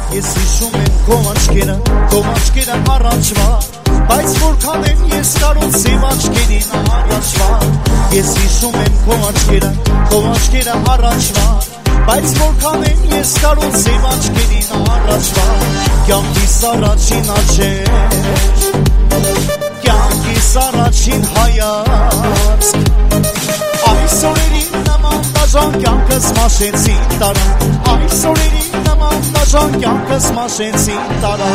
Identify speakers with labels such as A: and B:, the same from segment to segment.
A: Ես հիշում եմ քո աչքերը առաջվա, բայց որքան եմ ես կարոտ սև աչքերին առաջվա։ Ես հիշում եմ քո աչքերը առաջվա, բայց որքան եմ ես կարոտ սև աչքերին առաջվա։ Կյանքիս առաջին աչքեր, կյանքիս առաջին հայացք, այս օրերին նման դաժան կյանքս մաշեցին տարա, այս օրերին նման դաժան կյանքս մաշեցին տարա։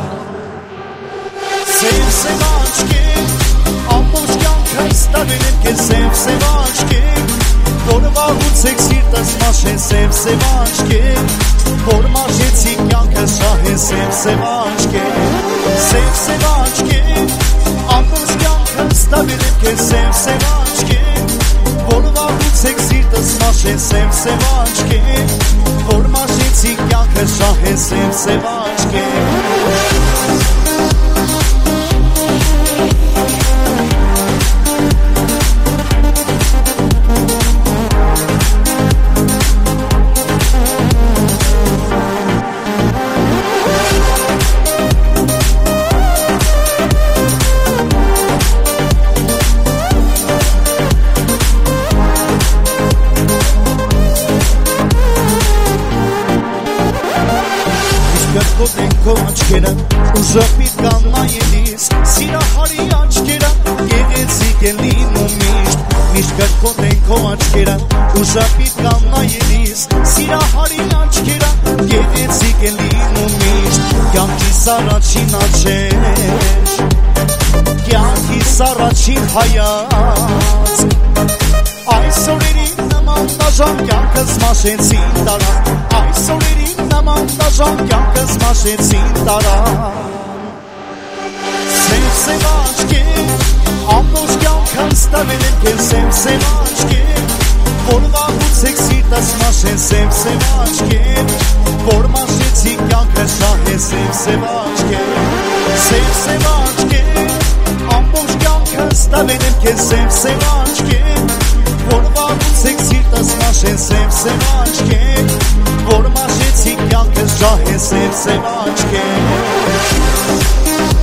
A: Սև աչքեր, ամբողջ կյանքս տվել եմ քեզ սև աչքեր, որ վաղուց եք սիրտս մաշեն սև աչքեր, որ մաշեցի կյանքս շահեն սև աչքեր, սև աչքեր, ամբողջ կյանքս տվել եմ քեզ սև աչքեր, որ վաղուց եք սիրտս մաշեն սև աչքեր, որ մաշեցի կյանքս շահեն սև աչքեր։ Քո աչքերը ուժապիտ կանայելիս, սիրահարի աչքերը գեղեցիկ են լինում միշտ կրկոտ են քո աչքերը ուժապիտ կանայելիս, սիրահարի աչքերը գեղեցիկ են լինում միշտ կյանքիս առաջին աչքեր, կյանքիս առաջին հայացք, այս օրերին նման դաժան կյանքս մաշեցին տարա, այս օրերին նման դաժան կյանքս մաշեցին տարա։ Սև աչքեր, ամբողջ կյանքս տվել եմ քեզ սև աչքեր, որ վաղուց եք սիրտս մաշեն սև աչքեր, որ մաշեցի կյանքս շահեն սև աչքեր, սև աչքեր, ամբողջ կյանքս տվել եմ քեզ սև աչքեր, որ վաղուց եք սիրտս մաշեն սև աչքեր, որ մաշեցի կյանքս շահեն սև աչքեր։